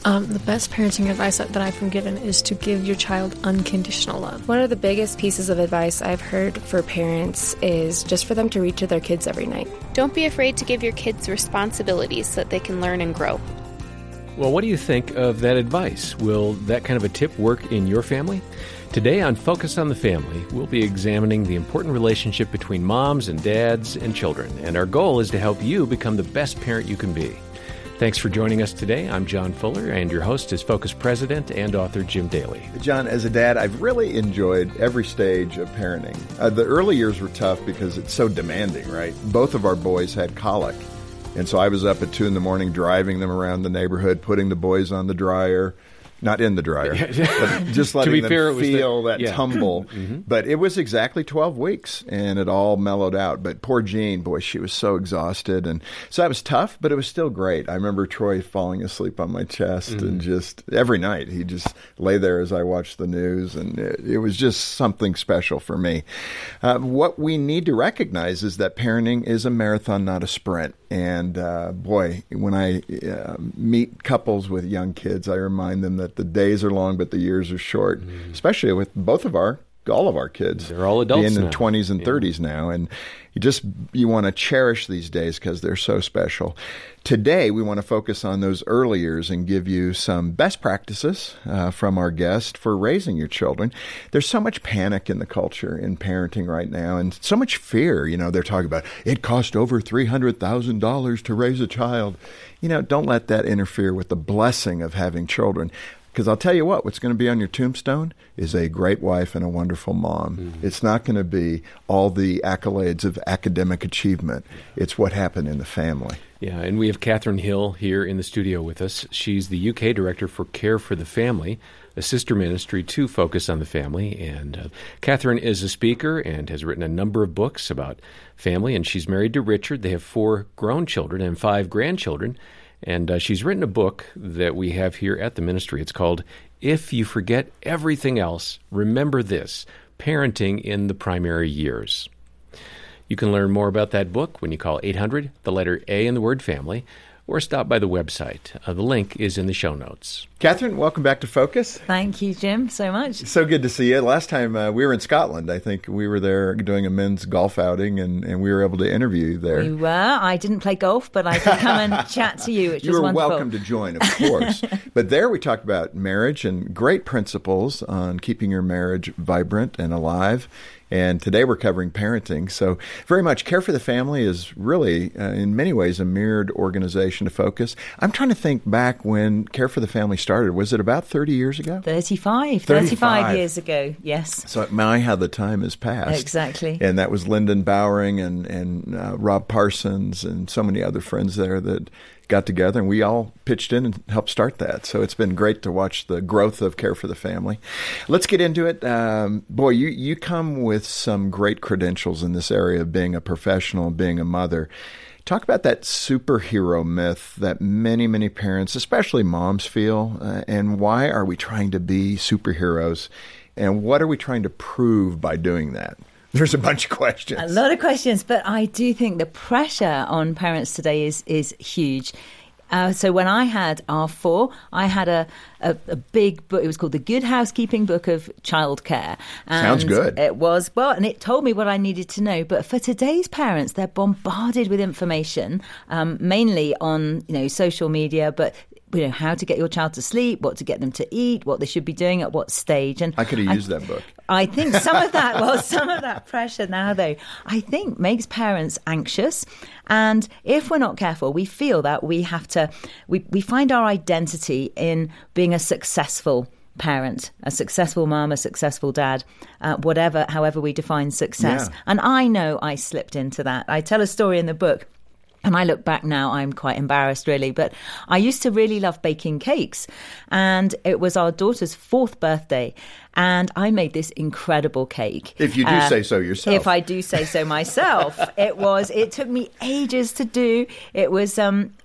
The best parenting advice that I've been given is to give your child unconditional love. One of the biggest pieces of advice I've heard for parents is just for them to read to their kids every night. Don't be afraid to give your kids responsibilities so that they can learn and grow. Well, what do you think of that advice? Will that kind of a tip work in your family? Today on Focus on the Family, we'll be examining the important relationship between moms and dads and children, and our goal is to help you become the best parent you can be. Thanks for joining us today. I'm John Fuller, and your host is Focus President and author Jim Daly. John, as a dad, I've really enjoyed every stage of parenting. The early years were tough because it's so demanding, right? Both of our boys had colic, and so I was up at 2 a.m. driving them around the neighborhood, putting the boys on the dryer. Not in the dryer, but just letting them feel that tumble. Mm-hmm. But it was exactly 12 weeks, and it all mellowed out. But poor Jean, boy, she was so exhausted. And so that was tough, but it was still great. I remember Troy falling asleep on my chest, and just every night he'd just lay there as I watched the news, and it was just something special for me. What we need to recognize is that parenting is a marathon, not a sprint. And boy, when I meet couples with young kids, I remind them that the days are long, but the years are short, especially with all of our kids. They're all adults in now. their 20s and 30s now. And you want to cherish these days because they're so special. Today, we want to focus on those early years and give you some best practices from our guest for raising your children. There's so much panic in the culture in parenting right now and so much fear. You know, they're talking about it cost over $300,000 to raise a child. You know, don't let that interfere with the blessing of having children. Because I'll tell you what's going to be on your tombstone is a great wife and a wonderful mom. Mm-hmm. It's not going to be all the accolades of academic achievement. It's what happened in the family. Yeah, and we have Catherine Hill here in the studio with us. She's the UK Director for Care for the Family, a sister ministry to Focus on the Family. And Catherine is a speaker and has written a number of books about family, and she's married to Richard. They have 4 grown children and 5 grandchildren. And she's written a book that we have here at the ministry. It's called If You Forget Everything Else, Remember This, Parenting in the Primary Years. You can learn more about that book when you call 800, the letter A in the word family, or stop by the website. The link is in the show notes. Catherine, welcome back to Focus. Thank you, Jim, so much. So good to see you. Last time we were in Scotland. I think we were there doing a men's golf outing, and we were able to interview you there. You were. I didn't play golf, but I did come and chat to you, which was wonderful. You were welcome to join, of course. But there we talked about marriage and great principles on keeping your marriage vibrant and alive. And today we're covering parenting. So very much Care for the Family is really, in many ways, a mirrored organization to Focus. I'm trying to think back when Care for the Family started. Was it about 30 years ago? 35 years ago, yes. So my, how the time has passed. Exactly. And that was Lyndon Bowering and Rob Parsons and so many other friends there that got together, and we all pitched in and helped start that. So it's been great to watch the growth of Care for the Family. Let's get into it. Boy, you come with some great credentials in this area of being a professional, being a mother. Talk about that superhero myth that many, many parents, especially moms, feel, and why are we trying to be superheroes, and what are we trying to prove by doing that? There's a bunch of questions. A lot of questions, but I do think the pressure on parents today is huge. So when I had our 4, I had a big book. It was called The Good Housekeeping Book of Childcare. Sounds good. It was, well, and it told me what I needed to know. But for today's parents, they're bombarded with information, mainly on social media, but how to get your child to sleep, what to get them to eat, what they should be doing at what stage. And I could have used that book. I think some of that pressure now, though, I think makes parents anxious. And if we're not careful, we feel that we have to, we find our identity in being a successful parent, a successful mom, a successful dad, however we define success. Yeah. And I know I slipped into that. I tell a story in the book. And I look back now, I'm quite embarrassed, really. But I used to really love baking cakes. And it was our daughter's 4th birthday. And I made this incredible cake. If you do say so yourself. If I do say so myself. It took me ages to do. It was,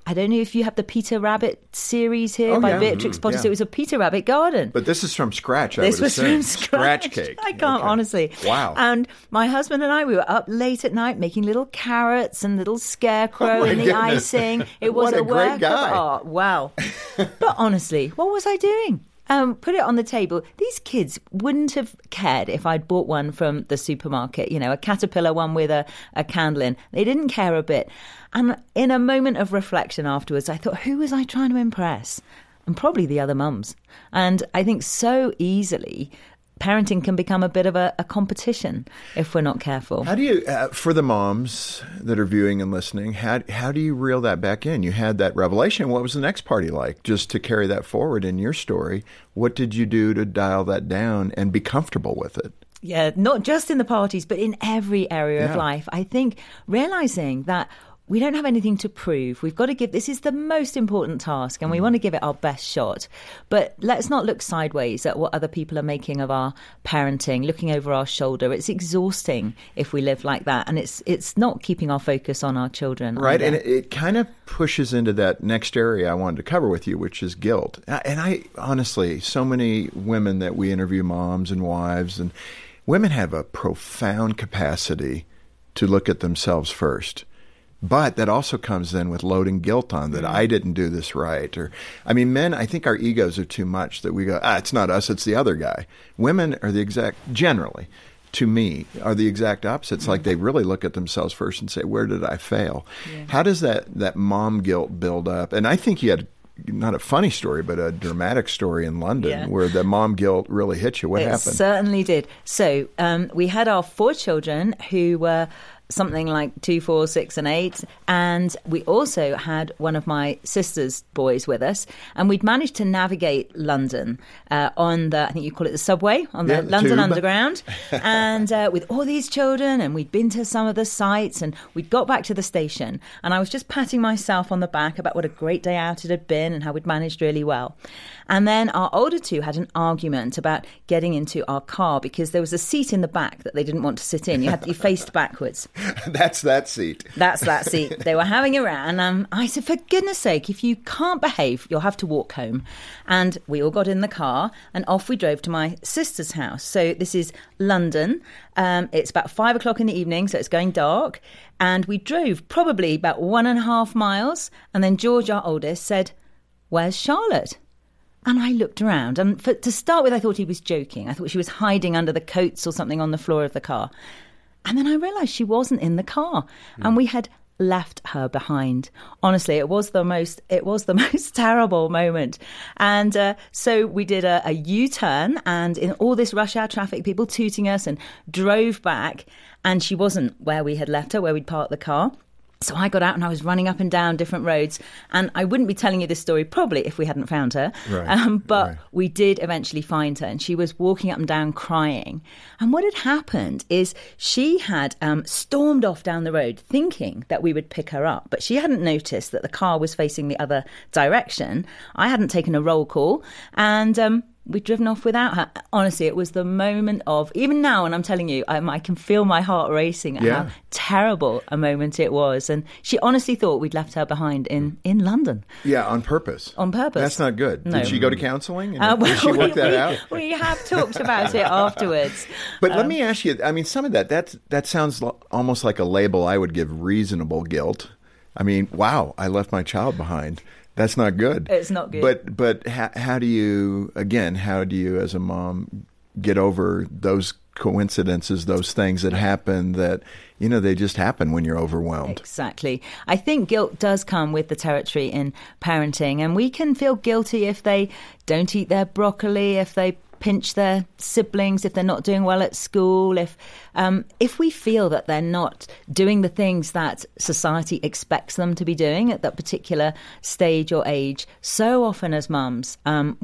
I don't know if you have the Peter Rabbit series here by Beatrix Potter. So it was a Peter Rabbit garden. But this is from scratch, This was from scratch cake. I can't, honestly. Wow. And my husband and I, we were up late at night making little carrots and little scarecrow in the icing. It was What a a great work guy. of art. Wow. But honestly, what was I doing? Put it on the table. These kids wouldn't have cared if I'd bought one from the supermarket, a Caterpillar one with a candle in. They didn't care a bit. And in a moment of reflection afterwards, I thought, who was I trying to impress? And probably the other mums. And I think so easily parenting can become a bit of a competition if we're not careful. How do you, for the moms that are viewing and listening, how do you reel that back in? You had that revelation. What was the next party like? Just to carry that forward in your story, what did you do to dial that down and be comfortable with it? Yeah, not just in the parties, but in every area of life. I think realizing that we don't have anything to prove. We've got to this is the most important task, and we want to give it our best shot. But let's not look sideways at what other people are making of our parenting, looking over our shoulder. It's exhausting if we live like that, and it's not keeping our focus on our children. Right, either. and it kind of pushes into that next area I wanted to cover with you, which is guilt. And I honestly, so many women that we interview, moms and wives, and women have a profound capacity to look at themselves first. But that also comes then with loading guilt on that I didn't do this right. Men, I think our egos are too much that we go, it's not us, it's the other guy. Women are generally, to me, are the exact opposite. It's like they really look at themselves first and say, where did I fail? Yeah. How does that mom guilt build up? And I think you had not a funny story, but a dramatic story in London where the mom guilt really hit you. What happened? It certainly did. So we had our 4 children who were something like 2, 4, 6, and 8. And we also had one of my sister's boys with us. And we'd managed to navigate London on I think you call it the subway, on the London tube. Underground. And with all these children, and we'd been to some of the sites, and we'd got back to the station. And I was just patting myself on the back about what a great day out it had been and how we'd managed really well. And then our older 2 had an argument about getting into our car because there was a seat in the back that they didn't want to sit in. You faced backwards. That's that seat. That's that seat. They were having a row. And I said, for goodness sake, if you can't behave, you'll have to walk home. And we all got in the car and off we drove to my sister's house. So this is London. It's about 5 o'clock in the evening, so it's going dark. And we drove probably about 1.5 miles. And then George, our oldest, said, "Where's Charlotte?" And I looked around, and to start with, I thought he was joking. I thought she was hiding under the coats or something on the floor of the car. And then I realised she wasn't in the car, and we had left her behind. Honestly, it was the most terrible moment. And so we did a U-turn, and in all this rush hour traffic, people tooting us, and drove back, and she wasn't where we had left her, where we'd parked the car. So I got out and I was running up and down different roads. And I wouldn't be telling you this story probably if we hadn't found her. But we did eventually find her. And she was walking up and down crying. And what had happened is she had stormed off down the road thinking that we would pick her up. But she hadn't noticed that the car was facing the other direction. I hadn't taken a roll call. And we'd driven off without her. Honestly, it was the moment of, even now, and I'm telling you, I can feel my heart racing at how terrible a moment it was. And she honestly thought we'd left her behind in London. Yeah, on purpose. On purpose. That's not good. No. Did she go to counseling? Did she work that out? We have talked about it afterwards. But let me ask you, some of that sounds almost like a label I would give reasonable guilt. Wow, I left my child behind. That's not good. It's not good. But how do you as a mom get over those coincidences, those things that happen that, they just happen when you're overwhelmed? Exactly. I think guilt does come with the territory in parenting, and we can feel guilty if they don't eat their broccoli, if they pinch their siblings, if they're not doing well at school, if we feel that they're not doing the things that society expects them to be doing at that particular stage or age. So often as mums,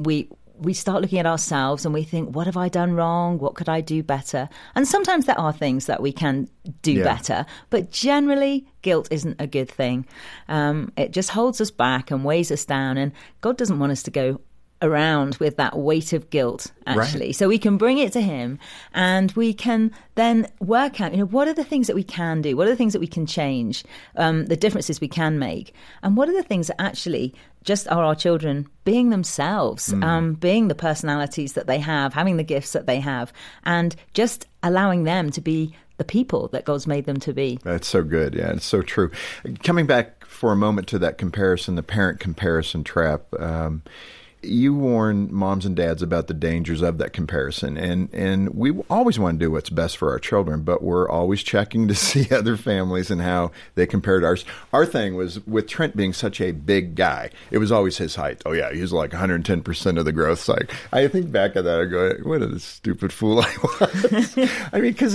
we start looking at ourselves and we think, what have I done wrong? What could I do better? And sometimes there are things that we can do better, but generally guilt isn't a good thing. It just holds us back and weighs us down, and God doesn't want us to go around with that weight of guilt, actually. Right. So we can bring it to him, and we can then work out, what are the things that we can do? What are the things that we can change? The differences we can make? And what are the things that actually just are our children being themselves, being the personalities that they have, having the gifts that they have, and just allowing them to be the people that God's made them to be. That's so good. Yeah, it's so true. Coming back for a moment to that comparison, the parent comparison trap, you warn moms and dads about the dangers of that comparison. And we always want to do what's best for our children, but we're always checking to see other families and how they compare to ours. Our thing was, with Trent being such a big guy, it was always his height. Oh, yeah, he was like 110% of the growth side. I think back at that, I go, what a stupid fool I was. I mean, because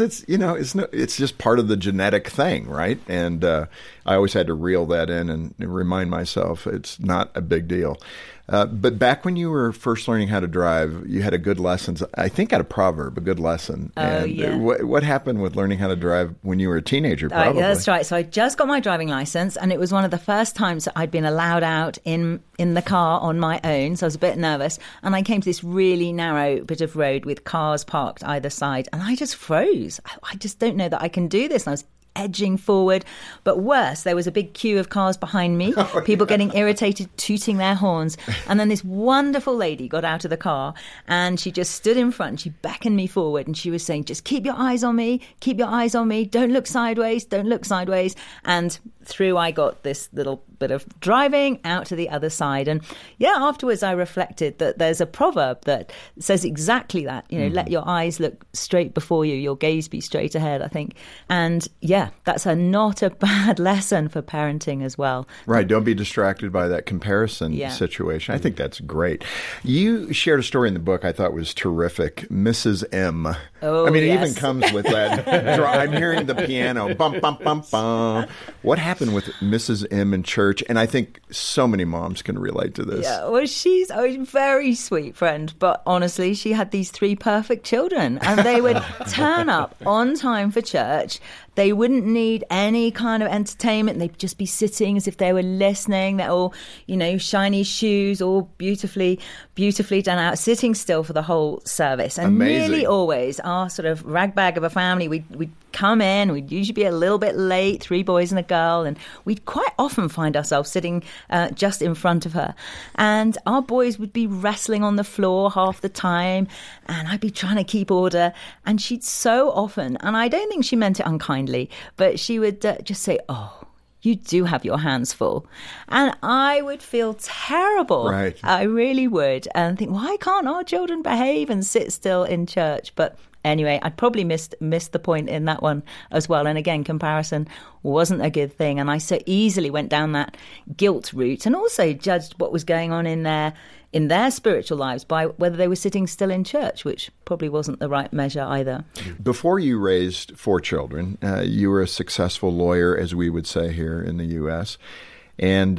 it's just part of the genetic thing, right? And I always had to reel that in and remind myself it's not a big deal. But back when you were first learning how to drive, you had a good lesson. I think at a proverb, a good lesson. And what happened with learning how to drive when you were a teenager, probably? That's right. So I just got my driving license, and it was one of the first times that I'd been allowed out in the car on my own. So I was a bit nervous. And I came to this really narrow bit of road with cars parked either side. And I just froze. I just don't know that I can do this. And I was edging forward. But worse, there was a big queue of cars behind me, people getting irritated, tooting their horns. And then this wonderful lady got out of the car, and she just stood in front. She beckoned me forward, and she was saying, just keep your eyes on me, keep your eyes on me. Don't look sideways, don't look sideways. And through I got this little bit of driving out to the other side. And afterwards I reflected that there's a proverb that says exactly that, let your eyes look straight before you, your gaze be straight ahead, I think. And that's not a bad lesson for parenting as well. Right. Don't be distracted by that comparison situation. I think that's great. You shared a story in the book I thought was terrific. Mrs. M. Oh, it even comes with that. I'm hearing the piano. Bum, bum, bum, bum. What happened with Mrs. M in church? And I think so many moms can relate to this. Yeah, well, she's a very sweet friend, but honestly, she had these 3 perfect children, and they would turn up on time for church. They wouldn't need any kind of entertainment. They'd just be sitting as if they were listening. They're all, shiny shoes, all beautifully done out, sitting still for the whole service. And amazing. Nearly always, our sort of ragbag of a family, we'd come in, we'd usually be a little bit late, 3 boys and a girl, and we'd quite often find ourselves sitting just in front of her. And our boys would be wrestling on the floor half the time, and I'd be trying to keep order. And she'd so often, and I don't think she meant it unkindly, but she would just say, "Oh, you do have your hands full." And I would feel terrible. Right. I really would. And think, why can't our children behave and sit still in church? But anyway, I'd probably missed the point in that one as well. And again, comparison wasn't a good thing. And I so easily went down that guilt route, and also judged what was going on in their spiritual lives by whether they were sitting still in church, which probably wasn't the right measure either. Before you raised 4 children, you were a successful lawyer, as we would say here in the U.S., and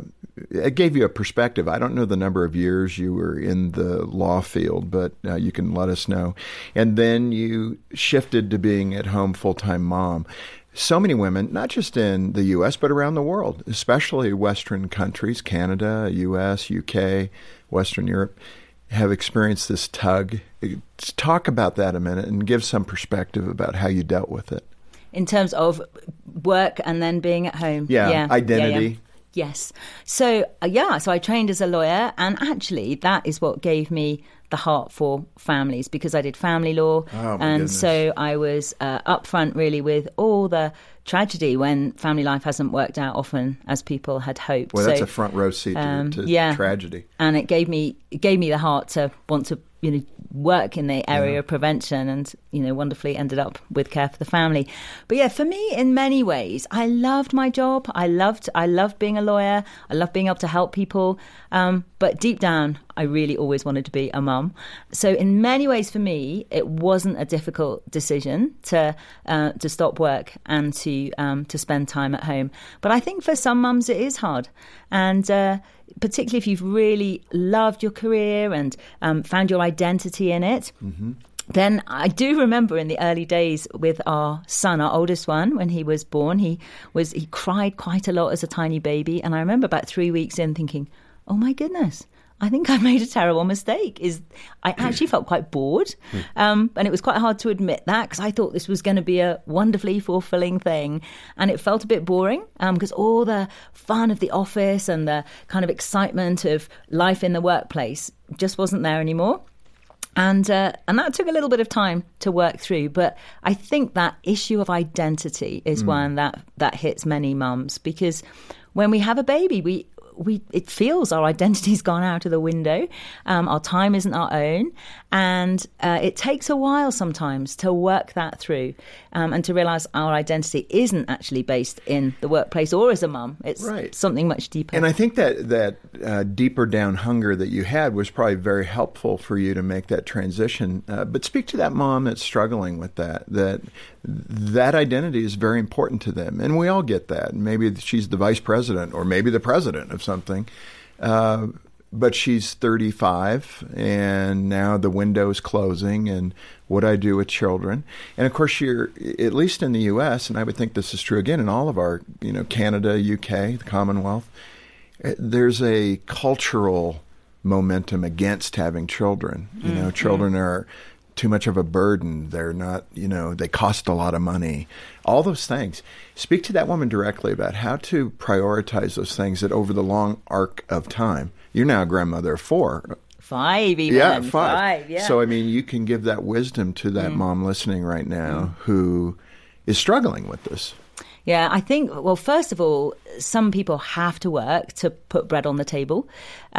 it gave you a perspective. I don't know the number of years you were in the law field, but you can let us know. And then you shifted to being at home full-time mom. So many women, not just in the U.S., but around the world, especially Western countries, Canada, U.S., U.K., Western Europe, have experienced this tug. Talk about that a minute and give some perspective about how you dealt with it. In terms of work and then being at home. Yeah. Identity. Yeah. Yes. So I trained as a lawyer, and actually that is what gave me the heart for families, because I did family law. Oh, my and goodness. So I was upfront really with all the tragedy when family life hasn't worked out often as people had hoped. Well, that's a front row seat to tragedy. And it gave me the heart to want to work in the area of prevention, and wonderfully ended up with Care for the Family. But for me, in many ways, I loved my job. I loved being a lawyer. I loved being able to help people. But deep down, I really always wanted to be a mum. So in many ways, for me, it wasn't a difficult decision to stop work and to spend time at home. But I think for some mums, it is hard, and particularly if you've really loved your career and found your identity in it. Mm-hmm. Then I do remember in the early days with our son, our oldest one, when he was born, he cried quite a lot as a tiny baby. And I remember about 3 weeks in thinking, oh my goodness, I think I've made a terrible mistake. I actually felt quite bored. And it was quite hard to admit that because I thought this was going to be a wonderfully fulfilling thing. And it felt a bit boring because all the fun of the office and the kind of excitement of life in the workplace just wasn't there anymore. And that took a little bit of time to work through. But I think that issue of identity is one that hits many mums, because when we have a baby, it feels our identity's gone out of the window. Our time isn't our own. And it takes a while sometimes to work that through and to realise our identity isn't actually based in the workplace or as a mum. It's something much deeper. And I think that deeper down hunger that you had was probably very helpful for you to make that transition. But speak to that mom that's struggling with that identity is very important to them. And we all get that. Maybe she's the vice president or maybe the president of something. But she's 35 and now the window's closing and what I do with children. And of course, you're, at least in the U.S., and I would think this is true again in all of our, Canada, UK, the Commonwealth, there's a cultural momentum against having children. Children are too much of a burden. They're not, they cost a lot of money. All those things. Speak to that woman directly about how to prioritize those things that over the long arc of time. You're now a grandmother of 4. 5 even. Yeah, 5. Yeah. So, you can give that wisdom to that mom listening right now who is struggling with this. Yeah, I think, well, first of all, some people have to work to put bread on the table.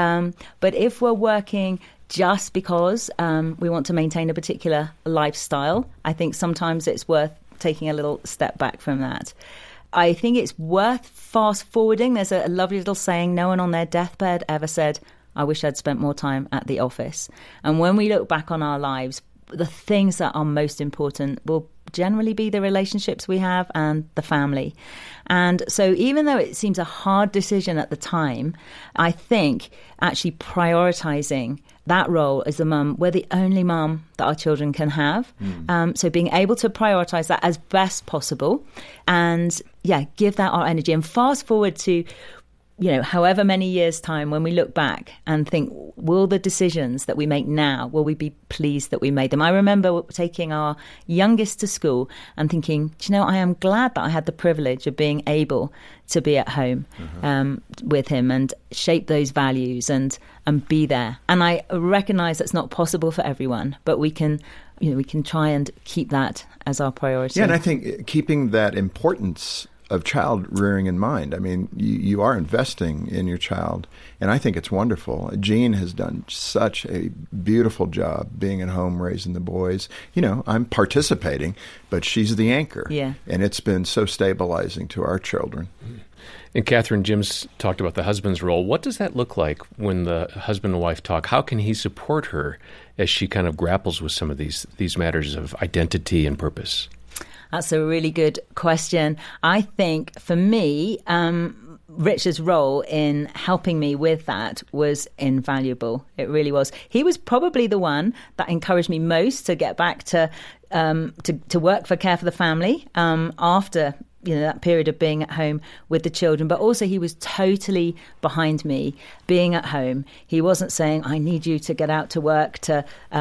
But if we're working just because we want to maintain a particular lifestyle, I think sometimes it's worth taking a little step back from that. I think it's worth fast forwarding. There's a lovely little saying, no one on their deathbed ever said, I wish I'd spent more time at the office. And when we look back on our lives, the things that are most important will generally be the relationships we have and the family. And so even though it seems a hard decision at the time, I think actually prioritizing that role as a mum, we're the only mum that our children can have. So being able to prioritize that as best possible and give that our energy and fast forward to however many years' time when we look back and think, will the decisions that we make now, will we be pleased that we made them? I remember taking our youngest to school and thinking, I am glad that I had the privilege of being able to be at home with him and shape those values and be there. And I recognize that's not possible for everyone, but we can try and keep that as our priority. Yeah, and I think keeping that importance of child rearing in mind. You are investing in your child, and I think it's wonderful. Jean has done such a beautiful job being at home raising the boys. I'm participating, but she's the anchor. Yeah. And it's been so stabilizing to our children. And Catherine, Jim's talked about the husband's role. What does that look like when the husband and wife talk? How can he support her as she kind of grapples with some of these matters of identity and purpose? That's a really good question. I think for me, Richard's role in helping me with that was invaluable. It really was. He was probably the one that encouraged me most to get back to work for Care for the Family after that period of being at home with the children. But also he was totally behind me being at home. He wasn't saying, I need you to get out to work to,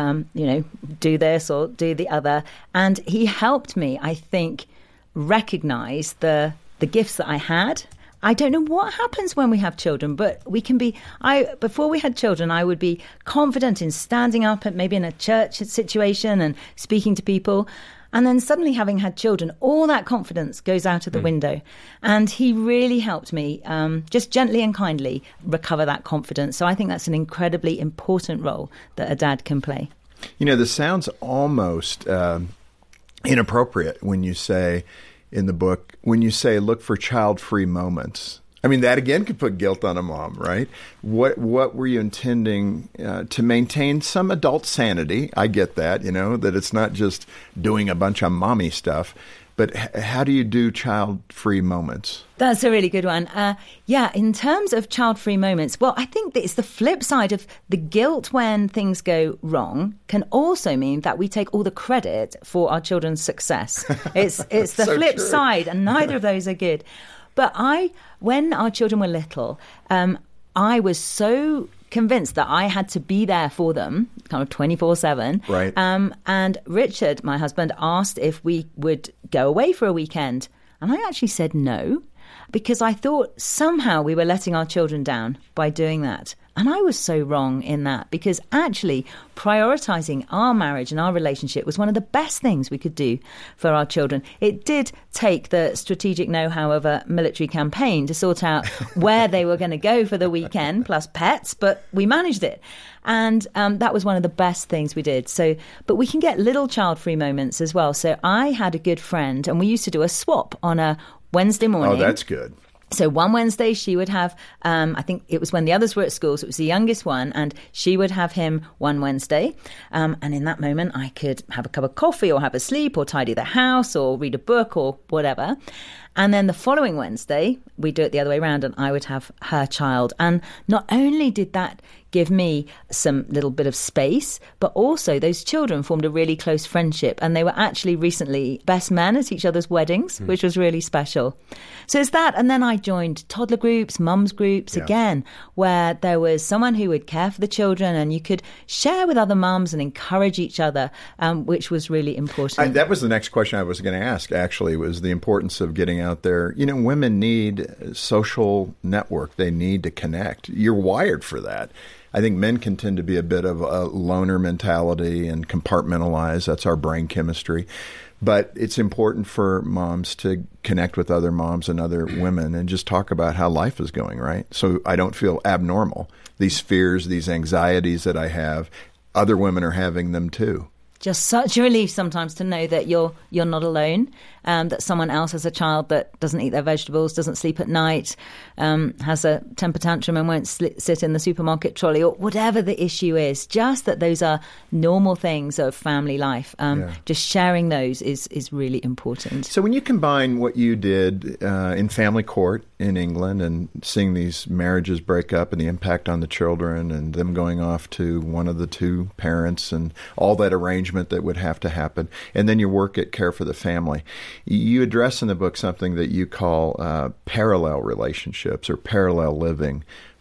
do this or do the other. And he helped me, I think, recognize the gifts that I had. I don't know what happens when we have children, but we can be, before we had children, I would be confident in standing up maybe in a church situation and speaking to people. And then suddenly having had children, all that confidence goes out of the window. And he really helped me just gently and kindly recover that confidence. So I think that's an incredibly important role that a dad can play. This sounds almost inappropriate when you say in the book, look for child-free moments. That again could put guilt on a mom, right? What were you intending to maintain some adult sanity? I get that, that it's not just doing a bunch of mommy stuff. But how do you do child-free moments? That's a really good one. In terms of child-free moments, well, I think that it's the flip side of the guilt when things go wrong can also mean that we take all the credit for our children's success. It's the so flip true. side, and neither of those are good. But when our children were little, I was so convinced that I had to be there for them, kind of 24/7. Right. And Richard, my husband, asked if we would go away for a weekend. And I actually said no, because I thought somehow we were letting our children down by doing that. And I was so wrong in that, because actually prioritizing our marriage and our relationship was one of the best things we could do for our children. It did take the strategic know-how of a military campaign to sort out where they were going to go for the weekend, plus pets, but we managed it. And that was one of the best things we did. So, but we can get little child-free moments as well. So I had a good friend, and we used to do a swap on a Wednesday morning. Oh, that's good. So one Wednesday she would have, I think it was when the others were at school, so it was the youngest one, and she would have him one Wednesday. And in that moment, I could have a cup of coffee or have a sleep or tidy the house or read a book or whatever. And then the following Wednesday, we'd do it the other way around, and I would have her child. And not only did that give me some little bit of space, but also those children formed a really close friendship, and they were actually recently best men at each other's weddings, which was really special. So it's that. And then I joined toddler groups, mums groups, again, where there was someone who would care for the children, and you could share with other mums and encourage each other, which was really important. That was the next question I was going to ask, actually, was the importance of getting out there. You know, women need social network. They need to connect. You're wired for that. I think men can tend to be a bit of a loner mentality and compartmentalize. That's our brain chemistry. But it's important for moms to connect with other moms and other women and just talk about how life is going, right? So I don't feel abnormal. These fears, these anxieties that I have, other women are having them too. Just such a relief sometimes to know that you're not alone, that someone else has a child that doesn't eat their vegetables, doesn't sleep at night, has a temper tantrum and won't sit in the supermarket trolley, or whatever the issue is. Just that those are normal things of family life. Just sharing those is really important. So when you combine what you did in family court in England and seeing these marriages break up and the impact on the children and them going off to one of the two parents and all that arrangement that would have to happen, and then your work at Care for the Family, you address in the book something that you call parallel relationships or parallel living.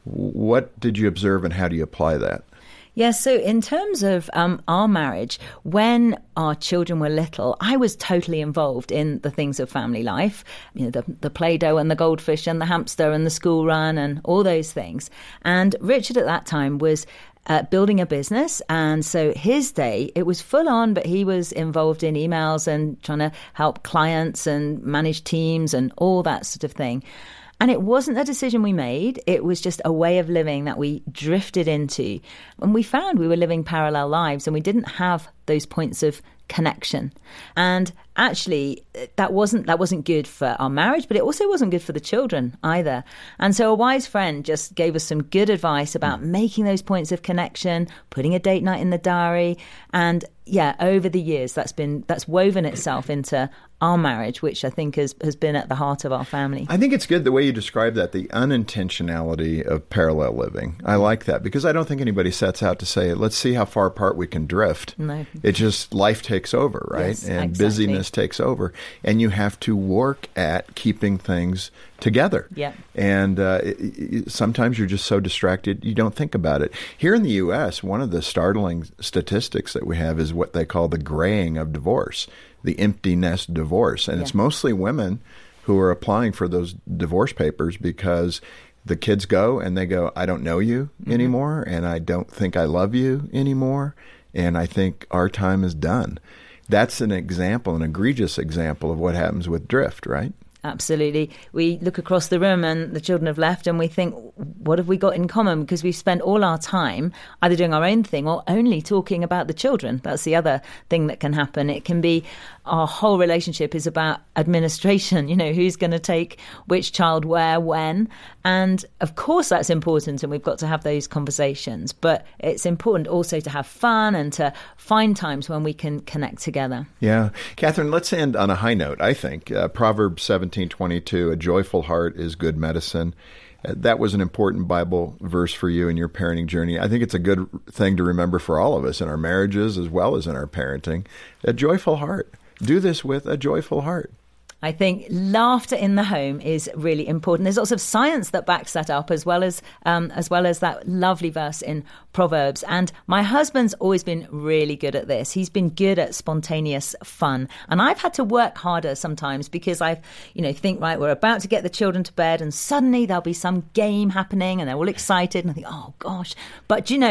What did you observe, and how do you apply that? Yes, so in terms of our marriage, when our children were little, I was totally involved in the things of family life, you know, the Play-Doh and the goldfish and the hamster and the school run and all those things. And Richard at that time was building a business, and so his day, it was full on, but he was involved in emails and trying to help clients and manage teams and all that sort of thing. And it wasn't a decision we made. It was just a way of living that we drifted into. And we found we were living parallel lives, and we didn't have those points of connection. And actually, that wasn't good for our marriage, but it also wasn't good for the children either. And so a wise friend just gave us some good advice about making those points of connection, putting a date night in the diary. And yeah, over the years, that's woven itself into our marriage, which I think has been at the heart of our family. I think it's good the way you describe that, the unintentionality of parallel living. I like that, because I don't think anybody sets out to say, let's see how far apart we can drift. No. It just, life takes over, right? Yes, and exactly. Busyness takes over. And you have to work at keeping things together. Yeah. And sometimes you're just so distracted, you don't think about it. Here in the U.S., one of the startling statistics that we have is what they call the graying of divorce, the empty nest divorce. And it's mostly women who are applying for those divorce papers because the kids go and they go, I don't know you anymore, and I don't think I love you anymore, and I think our time is done. That's an example, an egregious example of what happens with drift, right? Absolutely. We look across the room and the children have left, and we think, what have we got in common? Because we've spent all our time either doing our own thing or only talking about the children. That's the other thing that can happen. It can be our whole relationship is about administration, you know, who's going to take which child where, when. And of course that's important, and we've got to have those conversations. But it's important also to have fun and to find times when we can connect together. Yeah. Catherine, let's end on a high note, I think. Proverbs 17:22, a joyful heart is good medicine. That was an important Bible verse for you in your parenting journey. I think it's a good thing to remember for all of us in our marriages as well as in our parenting. A joyful heart. Do this with a joyful heart. I think laughter in the home is really important. There's lots of science that backs that up, as well as that lovely verse in Proverbs. And my husband's always been really good at this. He's been good at spontaneous fun. And I've had to work harder sometimes because I've, think, right, we're about to get the children to bed and suddenly there'll be some game happening and they're all excited. And I think, oh, gosh. But, he's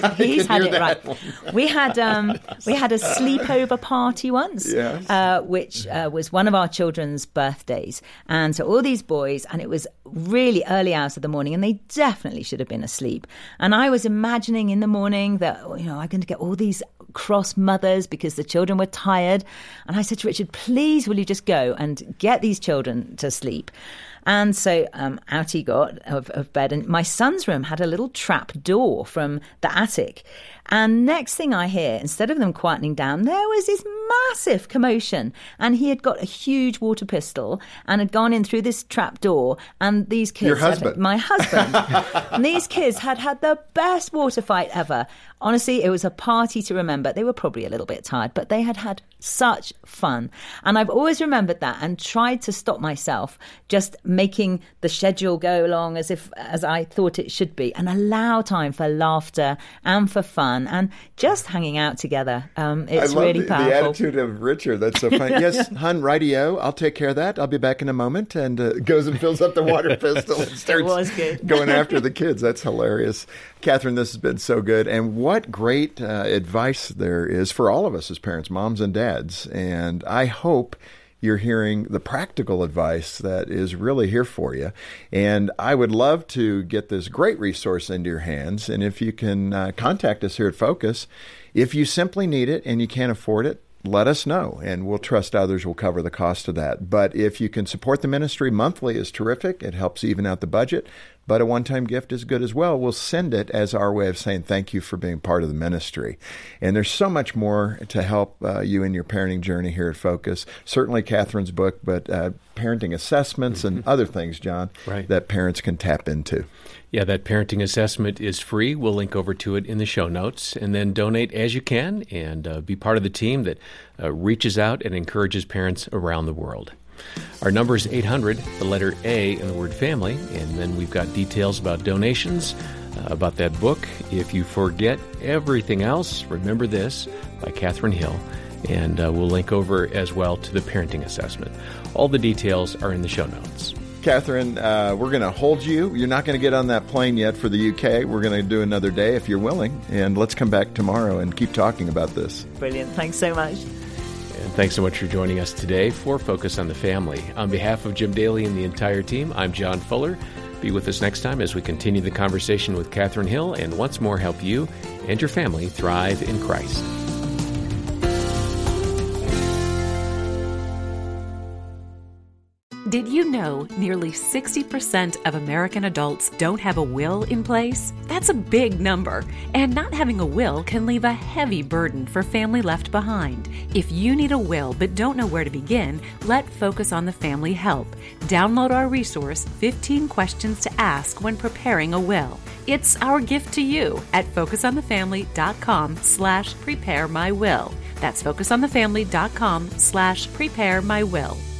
had it right. We had a sleepover party once, yes. Which was one of our children's birthdays. And so all these boys, and it was really early hours of the morning, and they definitely should have been asleep. And I was imagining in the morning that, I'm going to get all these cross mothers because the children were tired. And I said to Richard, please, will you just go and get these children to sleep? And so out he got of bed. And my son's room had a little trap door from the attic. And next thing I hear, instead of them quietening down, there was this massive commotion. And he had got a huge water pistol and had gone in through this trap door. And these kids... Your husband. My husband. And these kids had the best water fight ever. Honestly, it was a party to remember. They were probably a little bit tired, but they had such fun. And I've always remembered that and tried to stop myself just making the schedule go along as I thought it should be, and allow time for laughter and for fun and just hanging out together. It's really powerful. The attitude of Richard. That's so funny. Yes, hun, rightio. I'll take care of that. I'll be back in a moment. And goes and fills up the water pistol and starts going after the kids. That's hilarious. Catherine, this has been so good. And what great advice there is for all of us as parents, moms and dads. And I hope you're hearing the practical advice that is really here for you. And I would love to get this great resource into your hands. And if you can contact us here at Focus, if you simply need it and you can't afford it, let us know, and we'll trust others will cover the cost of that. But if you can support the ministry monthly is terrific. It helps even out the budget. But a one-time gift is good as well. We'll send it as our way of saying thank you for being part of the ministry. And there's so much more to help you in your parenting journey here at Focus. Certainly Catherine's book, but parenting assessments and other things, John, that parents can tap into. Yeah, that parenting assessment is free. We'll link over to it in the show notes. And then donate as you can and be part of the team that reaches out and encourages parents around the world. Our number is 800, the letter A in the word family, and then we've got details about donations, about that book. If you forget everything else, remember this, by Catherine Hill, and we'll link over as well to the parenting assessment. All the details are in the show notes. Catherine, we're going to hold you. You're not going to get on that plane yet for the UK. We're going to do another day if you're willing, and let's come back tomorrow and keep talking about this. Brilliant. Thanks so much. And thanks so much for joining us today for Focus on the Family. On behalf of Jim Daly and the entire team, I'm John Fuller. Be with us next time as we continue the conversation with Catherine Hill and once more help you and your family thrive in Christ. Did you know nearly 60% of American adults don't have a will in place? That's a big number, and not having a will can leave a heavy burden for family left behind. If you need a will but don't know where to begin, let Focus on the Family help. Download our resource, 15 Questions to Ask When Preparing a Will. It's our gift to you at focusonthefamily.com/preparemywill. That's focusonthefamily.com/preparemywill.